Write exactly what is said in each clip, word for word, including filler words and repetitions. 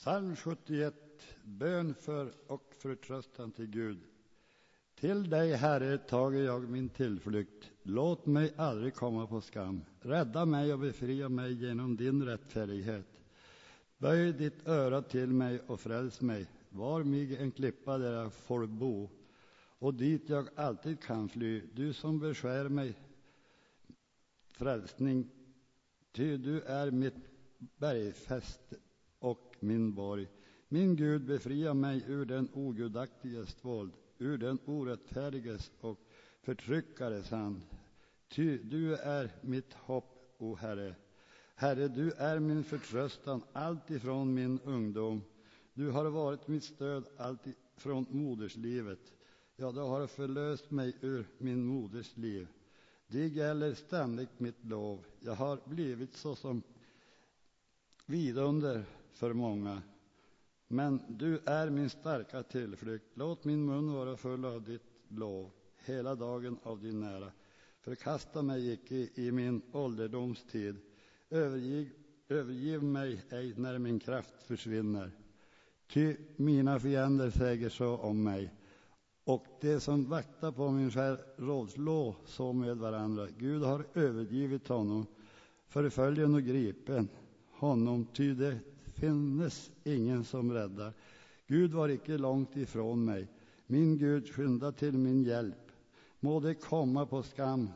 Psalm sjuttioett, bön för och förtröstan till Gud. Till dig, Herre, tager jag min tillflykt. Låt mig aldrig komma på skam. Rädda mig och befria mig genom din rättfärdighet. Böj ditt öra till mig och fräls mig. Var mig en klippa där jag får bo, och dit jag alltid kan fly. Du som beskär mig frälsning, ty du är mitt bergfäste och min borg. Min Gud, befria mig ur den ogudaktiges våld, ur den orättfärdiges och förtryckares hand. Ty du är mitt hopp, o Herre. Herre, du är min förtröstan allt ifrån min ungdom. Du har varit mitt stöd allt ifrån moderslivet. Ja, du har förlöst mig ur min moders liv. Det gäller ständigt mitt lov. Jag har blivit såsom vidunder för många. Men du är min starka tillflykt. Låt min mun vara full av ditt lov hela dagen av din nära. Förkasta mig icke i min ålderdomstid. Övergiv, övergiv mig ej när min kraft försvinner. Ty mina fiender säger så om mig, och det som vaktar på min själ rådslå så med varandra. Gud har övergivit honom, förföljen och gripen honom, ty det finnes ingen som räddar. Gud var icke långt ifrån mig. Min Gud, skynda till min hjälp. Må det komma på skam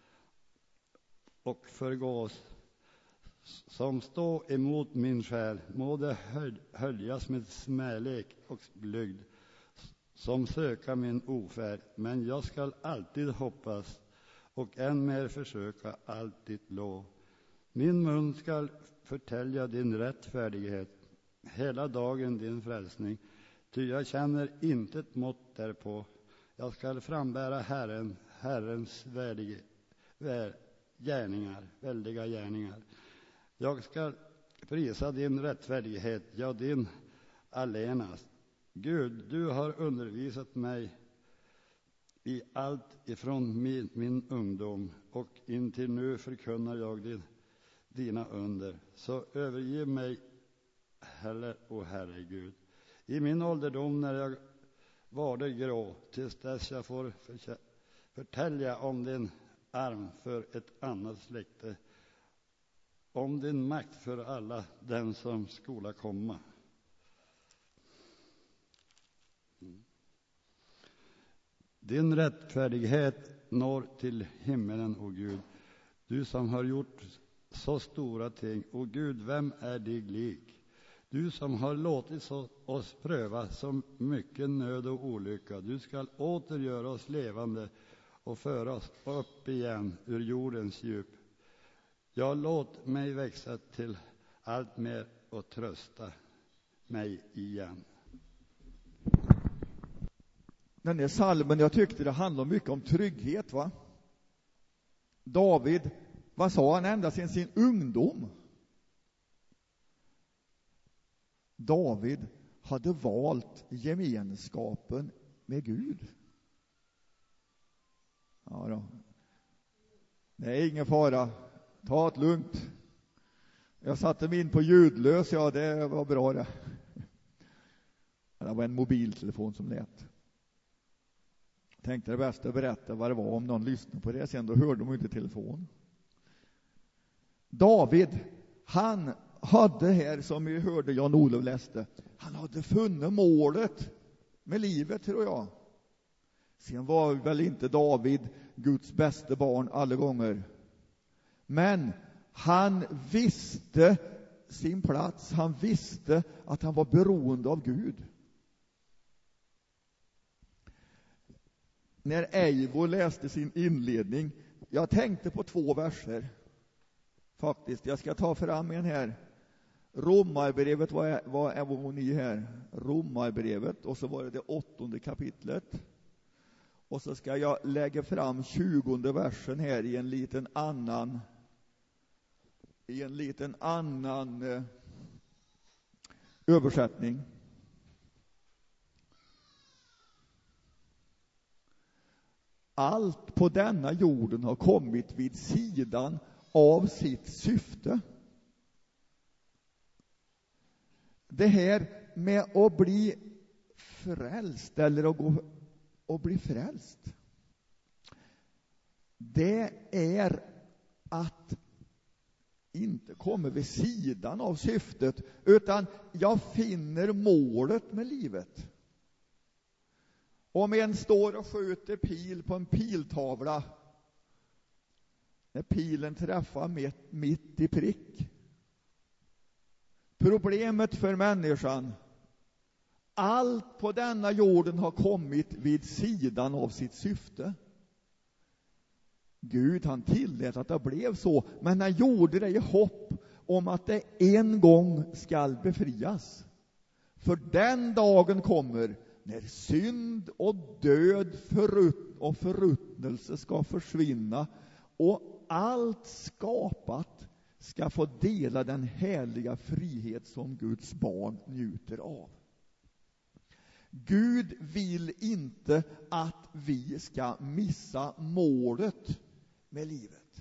och förgås som stå emot min själ. Må det höljas med smälek och blygd som söka min ofärd. Men jag skall alltid hoppas och än mer försöka allt ditt lov. Min mun skall förtälja din rättfärdighet hela dagen, din frälsning, ty jag känner inte ett mått därpå. Jag skall frambära Herren, Herrens värdige, vär, gärningar, väldiga gärningar. Jag skall prisa din rättfärdighet, ja, din allenast. Gud, du har undervisat mig i allt ifrån min, min ungdom, och intill nu förkunnar jag din, dina under. Så övergiv mig, Herre och Herre Gud, i min ålderdom när jag var det grå, tills dess jag får för, förtälja om din arm för ett annat släkte, om din makt för alla den som skola komma. Mm. Din rättfärdighet når till himmelen, o Gud, du som har gjort så stora ting. O Gud, vem är dig lik? Du som har låtit oss pröva så mycket nöd och olycka. Du skall åter göra oss levande och föra oss upp igen ur jordens djup. Ja, låt mig växa till allt mer och trösta mig igen. Den här salmen, jag tyckte det handlade mycket om trygghet, va? David, vad sa han ända sedan sin ungdom? David hade valt gemenskapen med Gud. Ja då. Det är ingen fara. Ta det lugnt. Jag satte mig in på ljudlös, ja, det var bra det. Det var en mobiltelefon som lät. Tänkte det bästa att berätta vad det var om någon lyssnade på det. Sen då hörde de inte telefon. David, han hade här, som vi hörde Jan-Olof läste, han hade funnit målet med livet, tror jag. Sen var väl inte David Guds bästa barn alla gånger. Men han visste sin plats. Han visste att han var beroende av Gud. När Eivor läste sin inledning, jag tänkte på två verser. Faktiskt, jag ska ta fram en här. Romarbrevet, vad är, vad är hon i här? Romarbrevet, och så var det det åttonde kapitlet. Och så ska jag lägga fram tjugonde versen här i en liten annan i en liten annan eh, översättning. Allt på denna jorden har kommit vid sidan av sitt syfte. det här med att bli frälst eller att gå och bli frälst, det är att inte komma vid sidan av syftet, utan jag finner målet med livet. Om en står och skjuter pil på en piltavla, när pilen träffar mitt, mitt i prick. Problemet för människan, allt på denna jorden har kommit vid sidan av sitt syfte. Gud, han tillät att det blev så, men han gjorde det i hopp om att det en gång skall befrias. För den dagen kommer när synd och död förrutt och förruttnelse ska försvinna och allt skapat ska få dela den härliga frihet som Guds barn njuter av. Gud vill inte att vi ska missa målet med livet.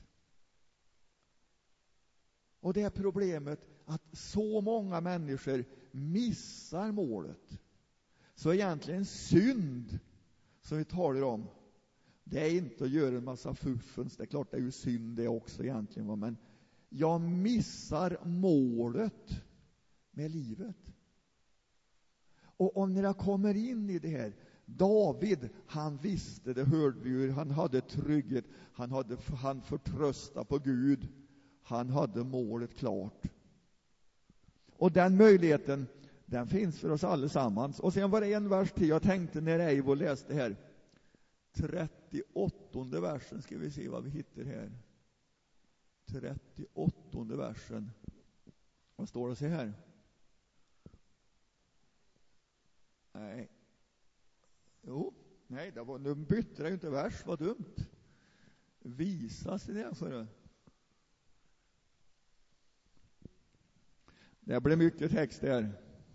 Och det är problemet att så många människor missar målet. Så egentligen synd som vi talar om, det är inte att göra en massa fuffens. Det är klart det är ju synd det också egentligen, men jag missar målet med livet. Och om jag kommer in i det här, David, han visste, det hörde vi ju, han hade trygghet, han hade han förtrösta på Gud, han hade målet klart. Och den möjligheten, den finns för oss allesammans. Och sen var det en vers till jag tänkte när Eivor läste här. trettioåttonde versen, ska vi se vad vi hittar här. trettioåttonde versen. Vad står det så här? Nej. Jo, nej, det var, nu bytte jag ju inte vers, vad dumt. Visa sig det för det. Det blev mycket text där.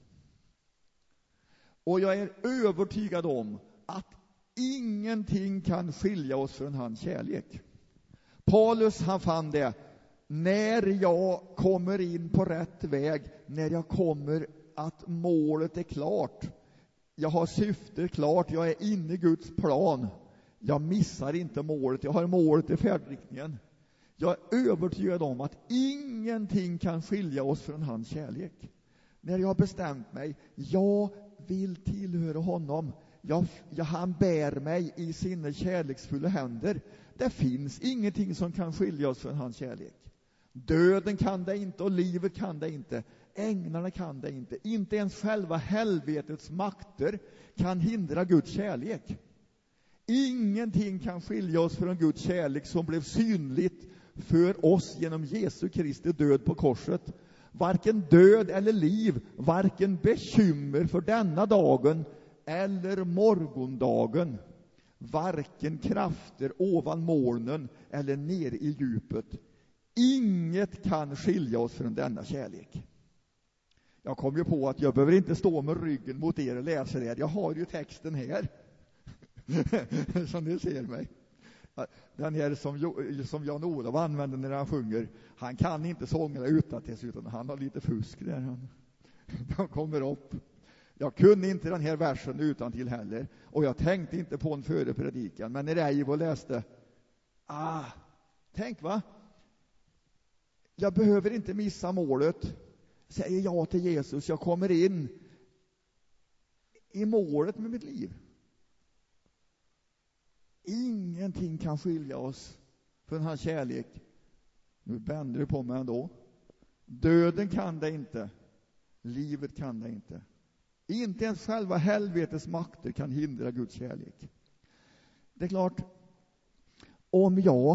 Och jag är övertygad om att ingenting kan skilja oss från hans kärlek. Paulus, han fann det. När jag kommer in på rätt väg, när jag kommer att målet är klart, jag har syftet klart, jag är inne i Guds plan, jag missar inte målet, jag har målet i färdriktningen. Jag är övertygad om att ingenting kan skilja oss från hans kärlek. När jag har bestämt mig, jag vill tillhöra honom, jag, jag, han bär mig i sina kärleksfulla händer. Det finns ingenting som kan skilja oss från hans kärlek. Döden kan det inte och livet kan det inte. Änglarna kan det inte. Inte ens själva helvetets makter kan hindra Guds kärlek. Ingenting kan skilja oss från Guds kärlek som blev synligt för oss genom Jesu Kristi död på korset. Varken död eller liv, varken bekymmer för denna dagen eller morgondagen, varken krafter ovan molnen eller ner i djupet. Inget kan skilja oss från denna kärlek. Jag kom ju på att jag behöver inte stå med ryggen mot er och läsa det. Jag har ju texten här. Som ni ser mig. Den här som, som Jan-Olof använder när han sjunger. Han kan inte sångerna utan utan han har lite fusk där. Han, han kommer upp. Jag kunde inte den här versen utan till heller. Och jag tänkte inte på en före predikan. Men när Eivor läste. Ah, tänk va? Jag behöver inte missa målet. Säger ja till Jesus. Jag kommer in i målet med mitt liv. Ingenting kan skilja oss från hans kärlek. Nu bänder det på mig ändå. Döden kan det inte. Livet kan det inte. Inte ens själva helvetets makter kan hindra Guds kärlek. Det är klart, om jag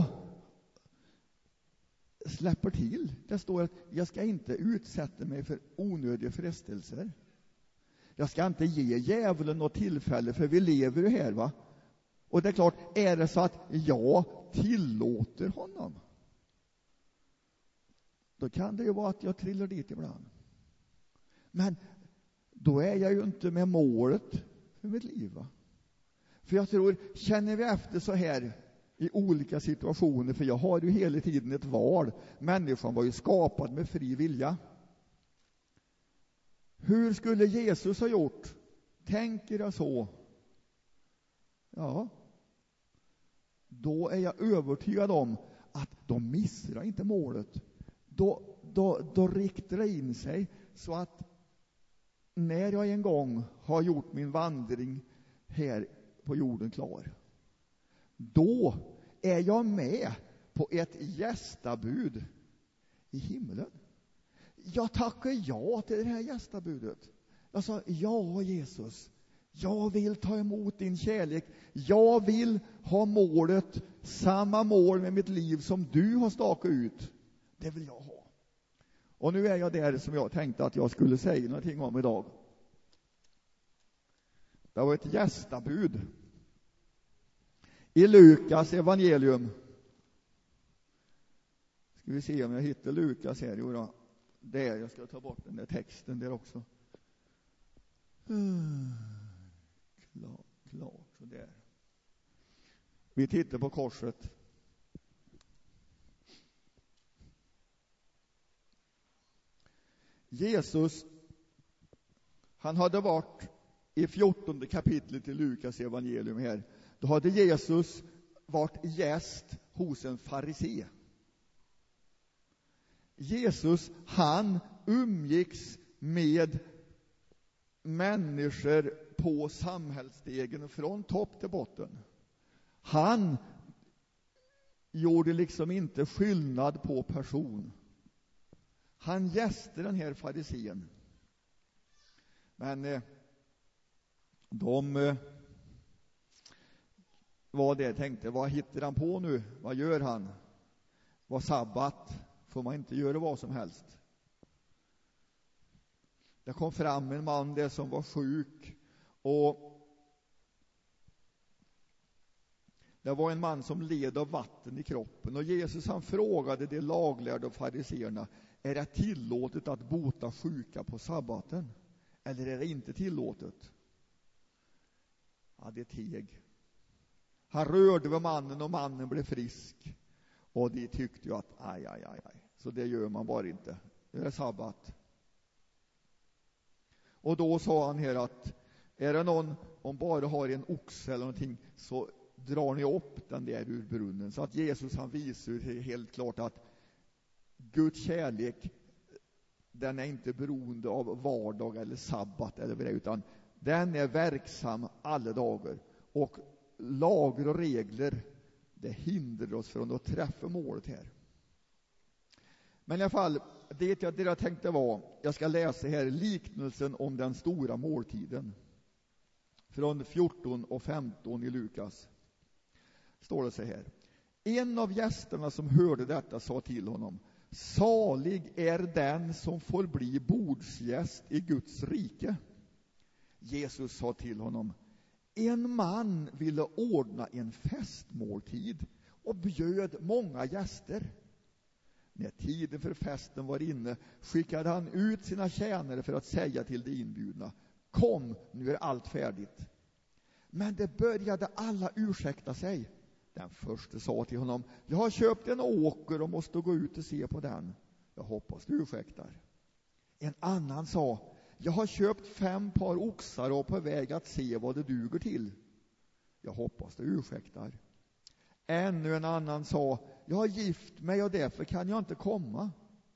släpper till, det står att jag ska inte utsätta mig för onödiga frestelser. Jag ska inte ge djävulen något tillfälle, för vi lever ju här va. Och det är klart, är det så att jag tillåter honom, då kan det ju vara att jag trillar dit ibland. Men då är jag ju inte med målet för mitt liv va? För jag tror, känner vi efter så här i olika situationer, för jag har ju hela tiden ett val. Människan var ju skapad med fri vilja. Hur skulle Jesus ha gjort? Tänker jag så? Ja. Då är jag övertygad om att de missar inte målet. Då, då, då riktar det in sig så att när jag en gång har gjort min vandring här på jorden klar, då är jag med på ett gästabud i himlen. Jag tackar ja till det här gästabudet. Jag sa, ja Jesus, jag vill ta emot din kärlek. Jag vill ha målet, samma mål med mitt liv som du har stakat ut. Det vill jag ha. Och nu är jag där som jag tänkte att jag skulle säga någonting om idag. Det var ett gästabud i Lukas evangelium. Ska vi se om jag hittar Lukas här. Jo då. Där, jag ska ta bort den där texten där också. Mm. Klart, klart, så där. Vi tittar på korset. Jesus, han hade varit i fjortonde kapitlet i Lukas evangelium här. Då hade Jesus varit gäst hos en farisé. Jesus, han umgicks med människor på samhällsstegen från topp till botten. Han gjorde liksom inte skillnad på person. Han gäste den här farisén. Men eh, de eh, var det tänkte, vad hittar han på nu? Vad gör han? Vad sabbat? Får man inte göra vad som helst? Det kom fram en man där som var sjuk, och det var en man som led av vatten i kroppen, och Jesus han frågade de laglärda och fariseerna: är det tillåtet att bota sjuka på sabbaten, eller är det inte tillåtet? Ja, det teg. Han rörde vid mannen och mannen blev frisk, och de tyckte ju att aj, aj, aj, aj. Så det gör man bara inte. Det är sabbat. Och då sa han här att är det någon om bara har en oxe eller någonting, så drar ni upp den där ur brunnen. Så att Jesus han visar helt klart att Guds kärlek, den är inte beroende av vardag eller sabbat eller vad det är, utan den är verksam alla dagar. Och lagar och regler, det hindrar oss från att träffa målet här. Men i alla fall, det jag, det jag tänkte var, jag ska läsa här liknelsen om den stora måltiden. Från fjorton och femton i Lukas. Står det så här: en av gästerna som hörde detta sa till honom: salig är den som får bli bordsgäst i Guds rike. Jesus sa till honom: en man ville ordna en festmåltid och bjöd många gäster. När tiden för festen var inne skickade han ut sina tjänare för att säga till de inbjudna: kom, nu är allt färdigt. Men det började alla ursäkta sig. Den första sa till honom: jag har köpt en åker och måste gå ut och se på den. Jag hoppas du ursäktar. En annan sa: jag har köpt fem par oxar och på väg att se vad det duger till. Jag hoppas du ursäktar. Ännu en annan sa: jag har gift mig och därför kan jag inte komma.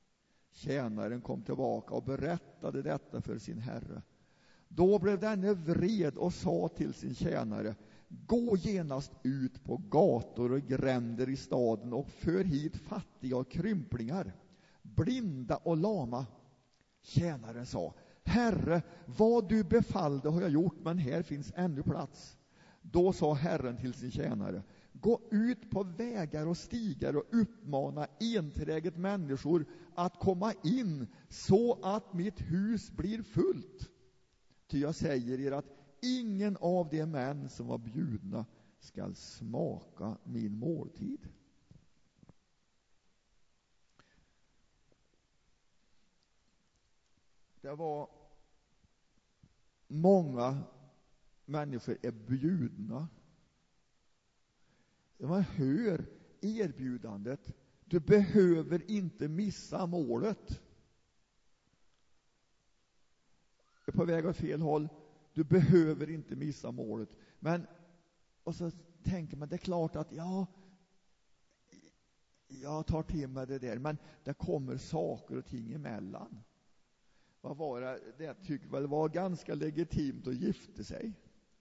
Tjänaren kom tillbaka och berättade detta för sin herre. Då blev denne vred och sa till sin tjänare: gå genast ut på gator och gränder i staden och för hit fattiga och krymplingar, blinda och lama. Tjänaren sa: herre, vad du befallde har jag gjort, men här finns ännu plats. Då sa Herren till sin tjänare: gå ut på vägar och stigar och uppmana enträget människor att komma in, så att mitt hus blir fullt. Ty jag säger er att ingen av de män som var bjudna skall smaka min måltid. Det var många människor är bjudna. Man hör erbjudandet. Du behöver inte missa målet. är på väg åt fel håll. Du behöver inte missa målet. Men, och så tänker man, det är klart att ja, jag tar till mig det där, men det kommer saker och ting emellan. Vad var det? Det tycker väl var ganska legitimt att gifta sig.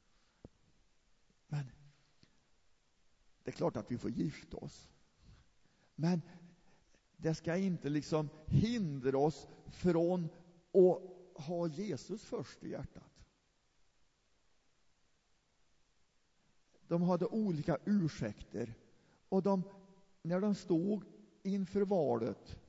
Men det är klart att vi får gifta oss. Men det ska inte liksom hindra oss från att ha Jesus först i hjärtat. De hade olika ursäkter. Och de, när de stod inför valet,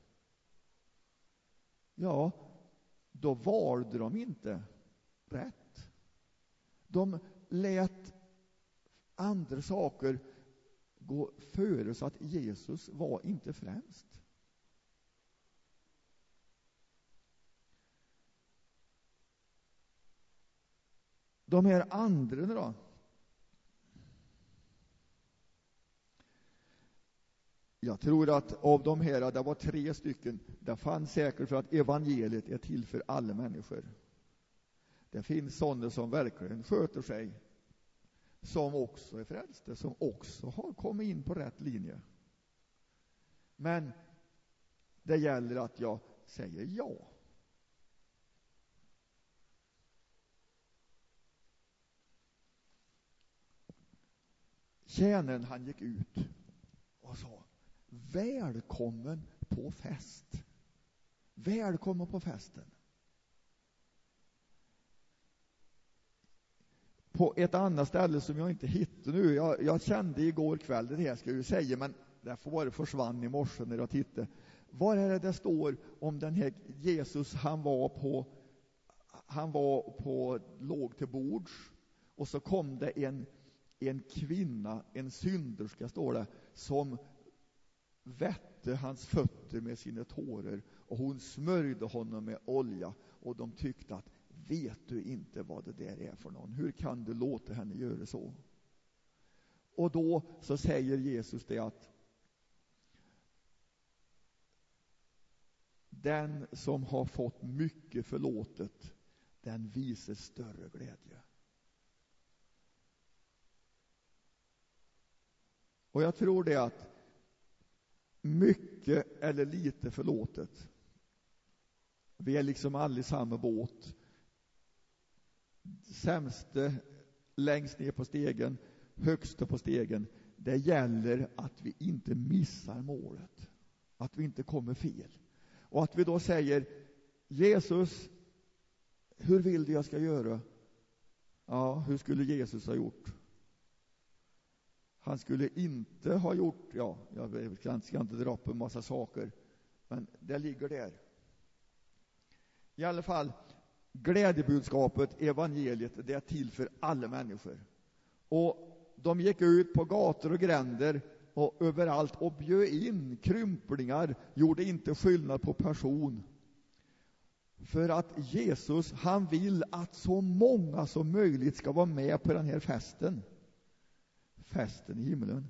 ja, då valde de inte rätt. De lät andra saker gå före, så att Jesus var inte främst. De här andra då? Jag tror att av de här, det var tre stycken, det fanns säkert för att evangeliet är till för alla människor. Det finns sådana som verkligen sköter sig, som också är frälsta, som också har kommit in på rätt linje. Men det gäller att jag säger ja. Tjänaren, han gick ut och sa: välkommen på fest. Välkommen på festen. På ett annat ställe som jag inte hittar nu, jag, jag kände igår kväll, det här ska jag ju säga, men det får bara försvann i morse när jag tittade. Vad är det det står om den här Jesus? Han var på, han var på, låg till bords, och så kom det en, en kvinna, en synderska står det, som vätte hans fötter med sina tårar, och hon smörjde honom med olja, och de tyckte att, vet du inte vad det där är för någon? Hur kan du låta henne göra så? Och då så säger Jesus det att den som har fått mycket förlåtet, den visar större glädje. Och jag tror det att mycket eller lite förlåtet, vi är liksom alla i samma båt. Sämste längst ner på stegen, högsta på stegen. Det gäller att vi inte missar målet, att vi inte kommer fel, och att vi då säger: Jesus, hur vill du jag ska göra? Ja, hur skulle Jesus ha gjort? Han skulle inte ha gjort, ja, jag ska inte dra upp en massa saker, men det ligger där. I alla fall, glädjebudskapet, evangeliet, det är till för alla människor. Och de gick ut på gator och gränder och överallt och bjöd in krymplingar, gjorde inte skillnad på person. För att Jesus, han vill att så många som möjligt ska vara med på den här festen. Festen i himlen.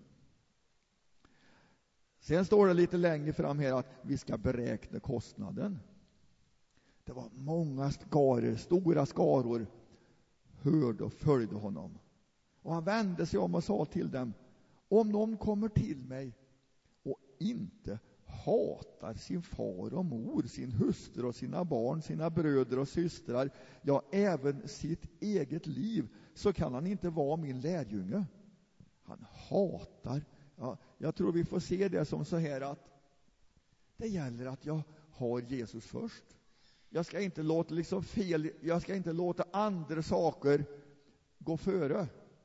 Sen står det lite längre fram här att vi ska beräkna kostnaden. Det var många skaror, stora skaror, hörde och följde honom. Och han vände sig om och sa till dem: om någon kommer till mig och inte hatar sin far och mor, sin hustru och sina barn, sina bröder och systrar, ja, även sitt eget liv, så kan han inte vara min lärjunge. Han hatar. Ja, jag tror vi får se det som så här att det gäller att jag har Jesus först. Jag ska inte låta liksom fel, jag ska inte låta andra saker gå före.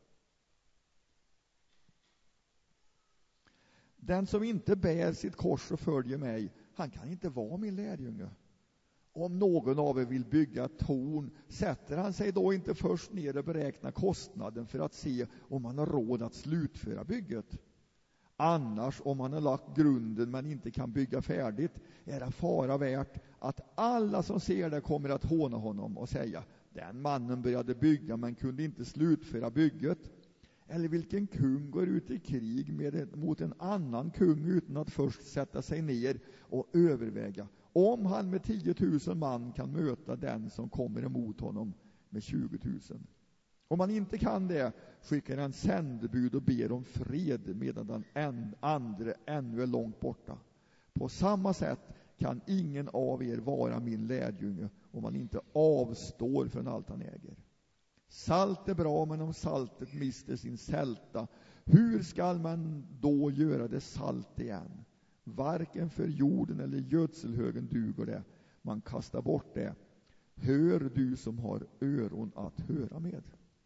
Den som inte bär sitt kors och följer mig, han kan inte vara min lärjunge. Om någon av er vill bygga ett torn, sätter han sig då inte först ner och beräknar kostnaden för att se om han har råd att slutföra bygget? Annars, om han har lagt grunden men inte kan bygga färdigt, är det fara värt att alla som ser det kommer att håna honom och säga: den mannen började bygga men kunde inte slutföra bygget. Eller vilken kung går ut i krig med en, mot en annan kung utan att först sätta sig ner och överväga om han med tiotusen man kan möta den som kommer emot honom med tjugotusen. Om han inte kan det, skickar han sändebud och ber om fred medan den andra ännu är långt borta. På samma sätt kan ingen av er vara min lärjunge om han inte avstår från allt han äger. Salt är bra, men om saltet mister sin sälta, hur skall man då göra det salt igen? Varken för jorden eller gödselhögen duger det. Man kastar bort det. Hör du som har öron att höra med.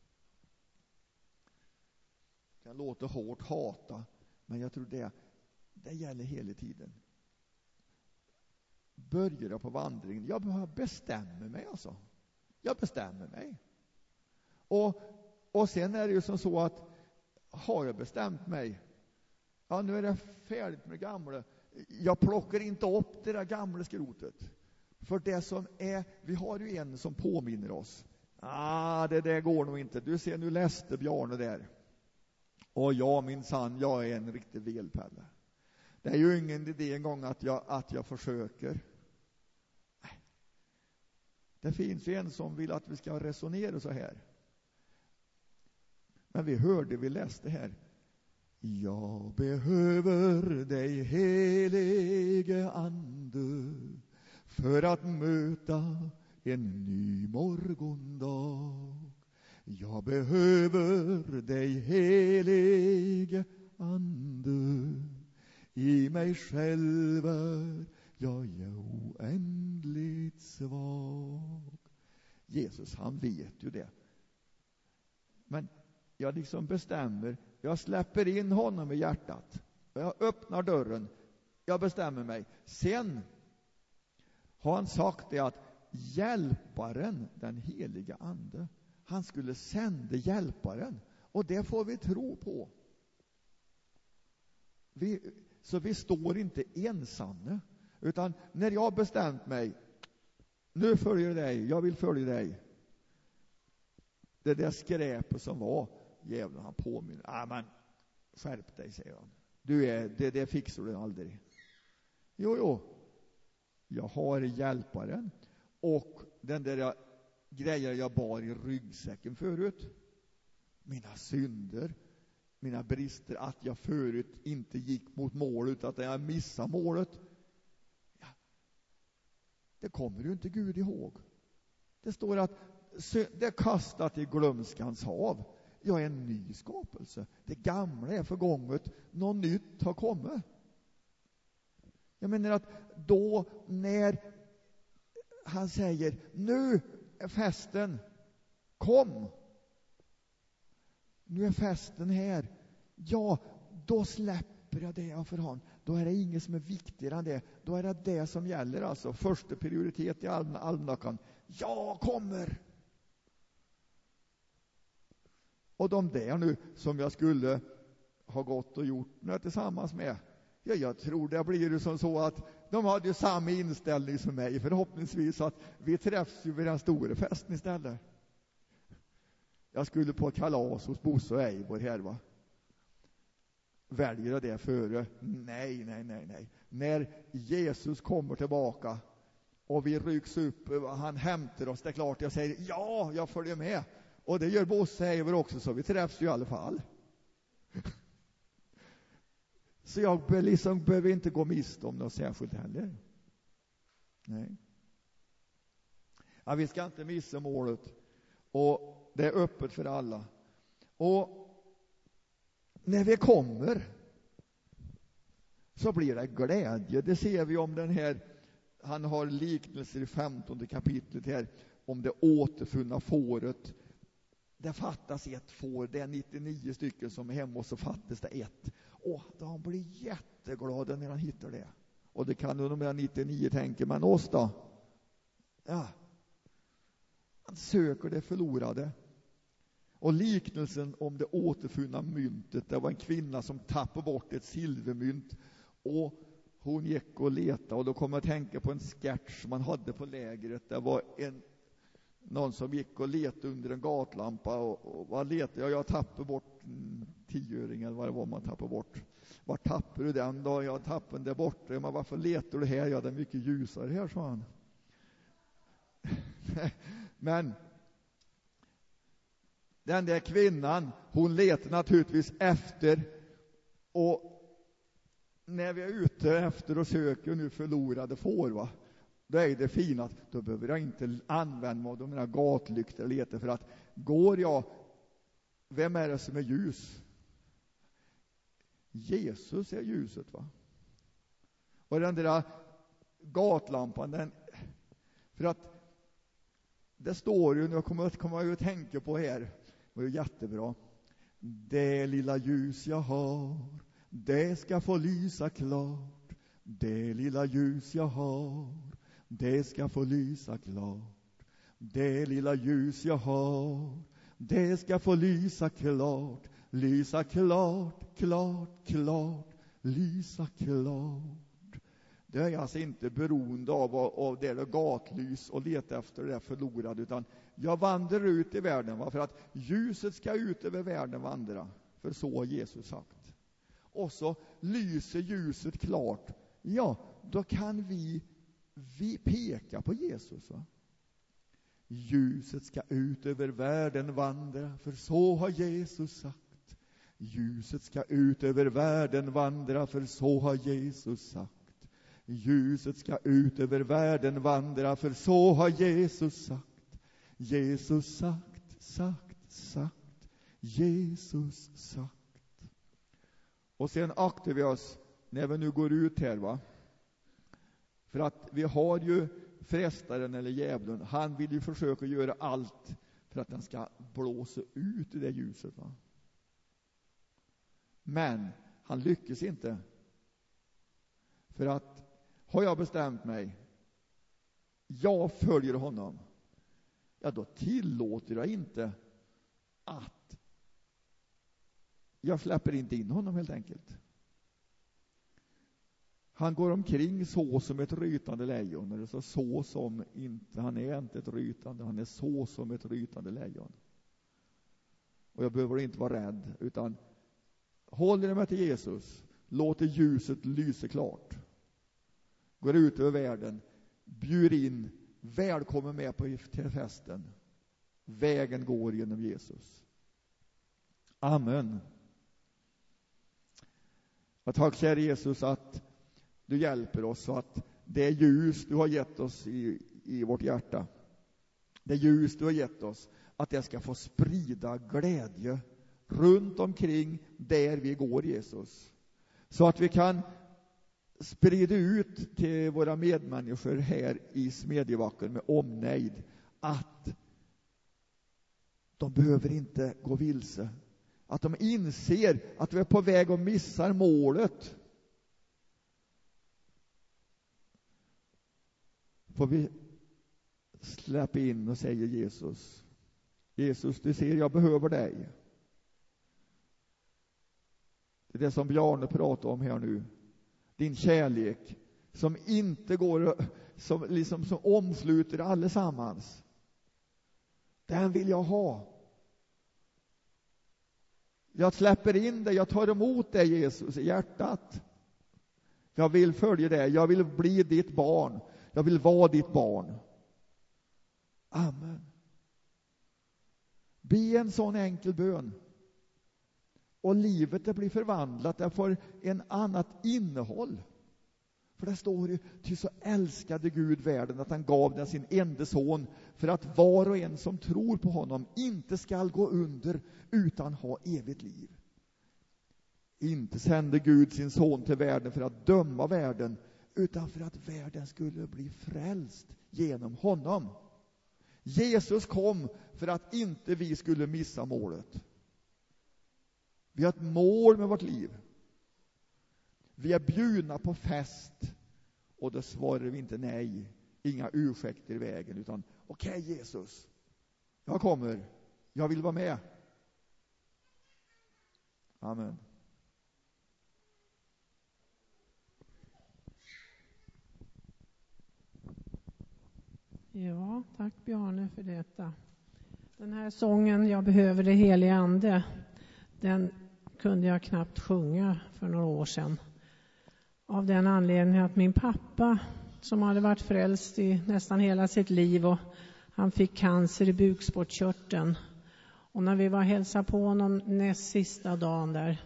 Det låter hårt, hata, men jag tror det, det gäller hela tiden. Börjar jag på vandringen, jag behöver bestämma mig alltså. Jag bestämmer mig. Och, och sen är det ju som så att har jag bestämt mig, ja nu är det färdigt med det gamla. Jag plockar inte upp det där gamla skrotet. För det som är, vi har ju en som påminner oss. Ah, det där går nog inte. Du ser, nu läste Bjarne där. Och jag, min sann, jag är en riktig velpelle. Det är ju ingen idé en gång att jag, att jag försöker. Nej. Det finns ju en som vill att vi ska resonera så här. Men vi hörde, vi läste här. Jag behöver dig, helige ande, för att möta en ny morgondag. Jag behöver dig, helige ande. I mig själv är jag oändligt svag. Jesus, han vet ju det. Men jag liksom bestämmer. Jag släpper in honom i hjärtat. Jag öppnar dörren. Jag bestämmer mig. Sen har han sagt det att hjälparen, den heliga ande, han skulle sända hjälparen. Och det får vi tro på. Vi, så vi står inte ensamma. Utan när jag har bestämt mig, nu följer jag dig, jag vill följa dig. Det där skräpet som var, jävlar han påminner. Ah, men skärp dig, säger han. Du är, det, det fixar du aldrig. Jo, jo. Jag har hjälparen. Och den där grejer jag bar i ryggsäcken förut. Mina synder. Mina brister. Att jag förut inte gick mot målet. Att jag missade målet. Ja. Det kommer ju inte Gud ihåg. Det står att det är kastat i glömskans hav. Jag är en ny skapelse. Det gamla är förgånget. Något nytt har kommit. Jag menar att då när han säger nu är festen, kom. Nu är festen här. Ja, då släpper jag det för honom. Då är det inget som är viktigare än det. Då är det det som gäller alltså. Första prioritet i almanackan. Jag kommer. Och de där nu som jag skulle ha gått och gjort nu tillsammans med. Ja, jag tror det blir ju som så att de hade ju samma inställning som mig. Förhoppningsvis att vi träffs ju vid den stora festen istället. Jag skulle på kalas hos Bosse och Eivor här, va. Väljer jag det före? Nej, nej, nej, nej. När Jesus kommer tillbaka och vi rycks upp, han hämtar oss, det är klart jag säger ja, jag följer med. Och det gör Bosse och Eivor också, så vi träffs ju i alla fall. Så jag liksom behöver inte gå miste om något särskilt heller. Nej. Ja, vi ska inte missa målet. Och det är öppet för alla. Och när vi kommer så blir det glädje. Det ser vi om den här. Han har liknelser i femtonde kapitlet här om det återfunna fåret. Det fattas ett får. Det är nittionio stycken som är hemma och så fattas det ett. Och då han blir jätteglad när han hittar det. Och det kan ju de där nittionio tänka, men oss då? Ja. Han söker det förlorade. Och liknelsen om det återfunna myntet, det var en kvinna som tappade bort ett silvermynt. Och hon gick och letade, och då kom jag att tänka på en sketch man hade på lägret. Det var en någon som gick och letade under en gatlampa. Och, och vad letade jag? Jag tappade bort en tioöring eller vad det var man tappade bort. Var tappade du den då? Jag tappade den där borta. Men varför letar du här? Ja, det är mycket ljusare här, sa han. Men den där kvinnan, hon letar naturligtvis efter, och när vi är ute efter och söker nu förlorade får, va, då är det fint att då behöver jag inte använda mig av de här gatlyktor och leta, för att går jag, vem är det som är ljus? Jesus är ljuset, va? Och den där gatlampan, den, för att det står ju, nu jag kommer, kommer jag att tänka på här, det var ju jättebra. Det lilla ljus jag har, det ska få lysa klart. Det lilla ljus jag har, det ska få lysa klart. Det lilla ljus jag har, det ska få lysa klart. Lysa klart, klart, klart, lysa klart. Det är alltså inte beroende av, av det där gatlys och leta efter det förlorade, utan jag vandrar ut i världen, va? För att ljuset ska ut över världen vandra, för så har Jesus sagt. Och så lyser ljuset klart, ja, då kan vi, vi peka på Jesus, va? Ljuset ska ut över världen vandra, för så har Jesus sagt. Ljuset ska ut över världen vandra, för så har Jesus sagt. Ljuset ska ut över världen vandra, för så har Jesus sagt. Jesus sagt, sagt, sagt. Jesus sagt. Och sen aktar vi oss när vi nu går ut här, va? För att vi har ju frestaren eller djävulen. Han vill ju försöka göra allt för att den ska blåsa ut i det ljuset, va? Men han lyckas inte. För att har jag bestämt mig, jag följer honom, ja, då tillåter jag inte att jag släpper inte in honom, helt enkelt. Han går omkring så som ett rytande lejon, eller så, så som inte, han är inte ett rytande, han är så som ett rytande lejon. Och jag behöver inte vara rädd, utan håller mig till Jesus, låter ljuset lysa klart. Går ut över världen, bjud in, välkommen med på till festen. Vägen går genom Jesus. Amen. Och tack, kära Jesus, att du hjälper oss så att det ljus du har gett oss i, i vårt hjärta, det ljus du har gett oss, att det ska få sprida glädje runt omkring där vi går, Jesus. Så att vi kan sprida ut till våra medmänniskor här i Smedjebacken med omnejd att de behöver inte gå vilse. Att de inser att vi är på väg att missa målet. Får vi släppa in och säga Jesus. Jesus, du ser, jag behöver dig. Det är det som Bjarne pratar om här nu. Din kärlek som inte går, som liksom som omsluter allesammans. Den vill jag ha. Jag släpper in dig, jag tar emot dig, Jesus, i hjärtat. Jag vill följa dig, jag vill bli ditt barn. Jag vill vara ditt barn. Amen. Be en sån enkel bön. Och livet det blir förvandlat, det får en annat innehåll. För det står ju, ty så älskade Gud världen att han gav den sin enda son, för att var och en som tror på honom inte skall gå under utan ha evigt liv. Inte sände Gud sin son till världen för att döma världen, utan för att världen skulle bli frälst genom honom. Jesus kom för att inte vi skulle missa målet. Vi har ett mål med vårt liv. Vi är bjudna på fest, och då svarar vi inte nej. Inga ursäkter i vägen, utan okej, okay, Jesus, jag kommer. Jag vill vara med. Amen. Ja, tack Bjarne för detta. Den här sången, Jag behöver det heliga ande, den kunde jag knappt sjunga för några år sedan. Av den anledningen att min pappa, som hade varit frälst i nästan hela sitt liv, och han fick cancer i bukspottkörteln. Och när vi var hälsa på honom näst sista dagen där,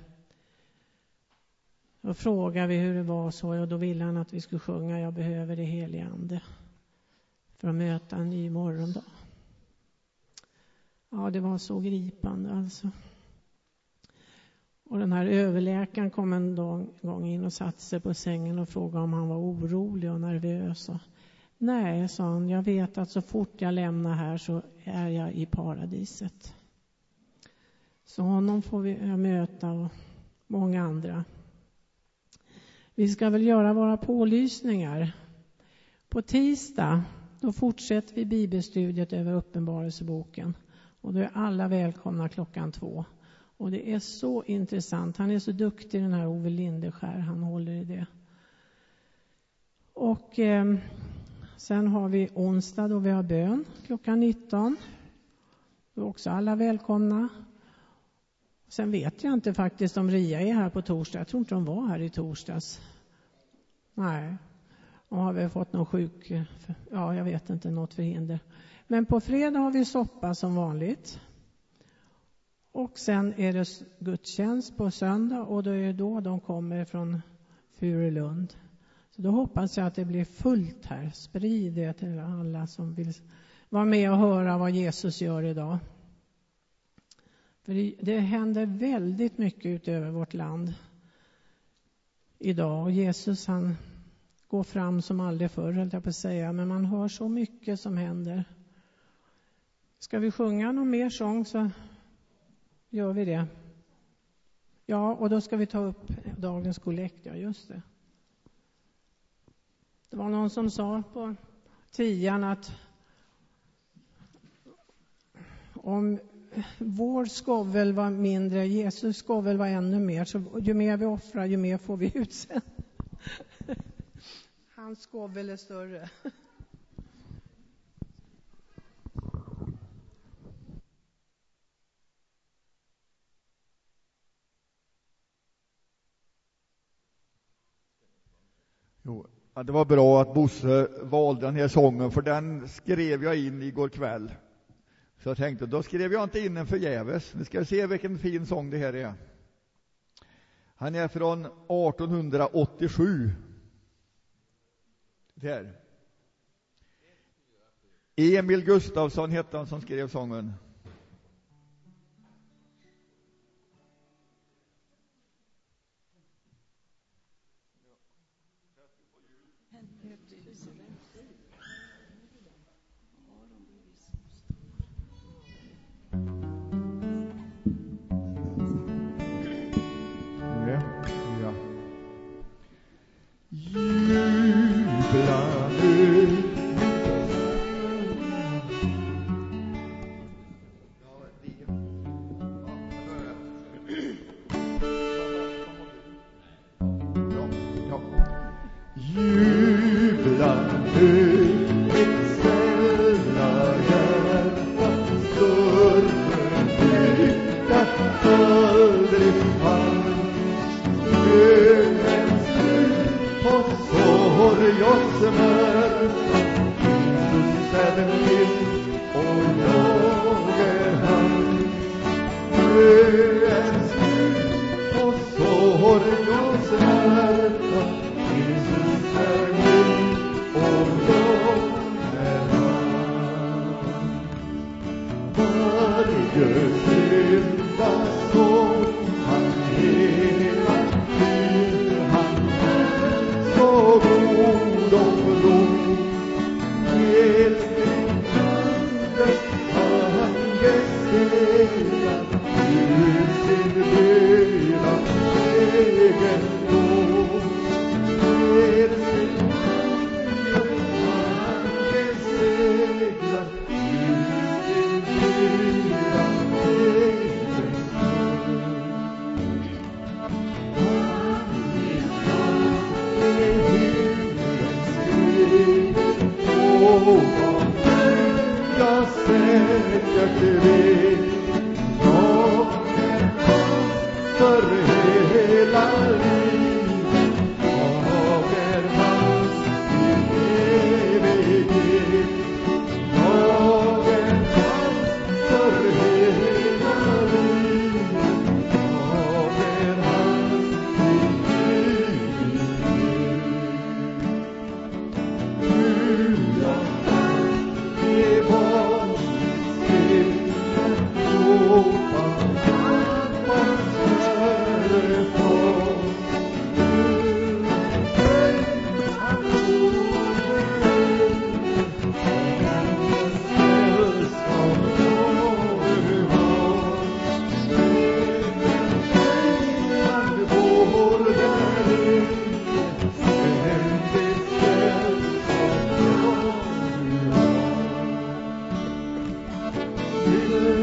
då frågade vi hur det var så, och då ville han att vi skulle sjunga Jag behöver det heliga ande för att möta en ny morgondag. Ja, det var så gripande alltså. Och den här överläkaren kom en dag, gång in och satte sig på sängen och frågade om han var orolig och nervös. Och, nej, sa han, jag vet att så fort jag lämnar här så är jag i paradiset. Så honom får vi möta och många andra. Vi ska väl göra våra pålysningar. På tisdag då fortsätter vi bibelstudiet över Uppenbarelseboken. Och då är alla välkomna klockan två. Och det är så intressant. Han är så duktig, den här Ove Lindeskär. Han håller i det. Och eh, sen har vi onsdag då vi har bön klockan nitton. Då är också alla välkomna. Sen vet jag inte faktiskt om Ria är här på torsdag. Jag tror inte de var här i torsdags. Nej. Och har vi fått någon sjuk... Ja, jag vet inte, något förhinder. Men på fredag har vi soppa som vanligt. Och sen är det gudstjänst på söndag. Och då är det då de kommer från Furulund. Så då hoppas jag att det blir fullt här. Sprid det till alla som vill vara med och höra vad Jesus gör idag. För det, det händer väldigt mycket utöver vårt land idag. Och Jesus han går fram som aldrig förr, höll jag på att säga. Men man hör så mycket som händer. Ska vi sjunga någon mer sång så gör vi det. Ja, och då ska vi ta upp dagens kollekt. Ja, just det. Det var någon som sa på tian att om vår skovel var mindre, Jesus skovel var ännu mer. Så ju mer vi offrar, ju mer får vi ut sen. Hans skovel är större. Jo, ja, det var bra att Bosse valde den här sången, för den skrev jag in igår kväll. Så jag tänkte, då skrev jag inte in den förgäves. Nu ska vi se vilken fin sång det här är. Han är från arton åttiosju. Där. Emil Gustafsson hette han som skrev sången. Seglar, Amen.